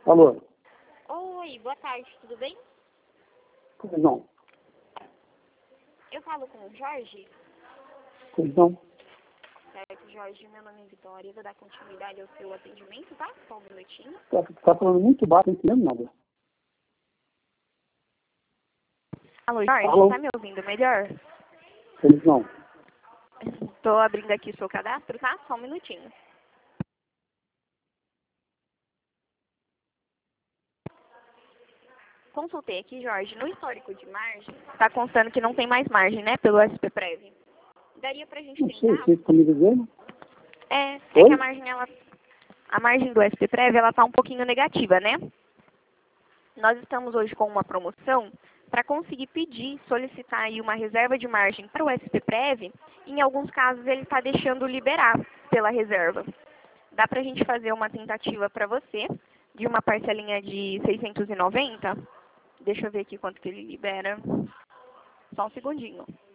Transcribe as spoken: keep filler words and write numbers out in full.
Alô? Oi, boa tarde, tudo bem? Pois não. Eu falo com o Jorge. Pois não. Certo, Jorge, meu nome é Vitória, vou dar continuidade ao seu atendimento, tá? Só um minutinho. Tá, tá falando muito baixo, não entendendo nada. Alô, Jorge, Alô? tá me ouvindo melhor? Pois não. Tô abrindo aqui o seu cadastro, tá? Só um minutinho. Consultei aqui, Jorge, no histórico de margem, tá constando que não tem mais margem, né, pelo S P Prev. Daria pra gente Não sei, tentar? você está me dizendo? É, é Oi? que a margem, ela, a margem do S P Prev, ela tá um pouquinho negativa, né? Nós estamos hoje com uma promoção para conseguir pedir, solicitar aí uma reserva de margem para o S P Prev. Em alguns casos ele está deixando liberar pela reserva. Dá para a gente fazer uma tentativa para você de uma parcelinha de seiscentos e noventa? Deixa eu ver aqui quanto que ele libera. Só um segundinho.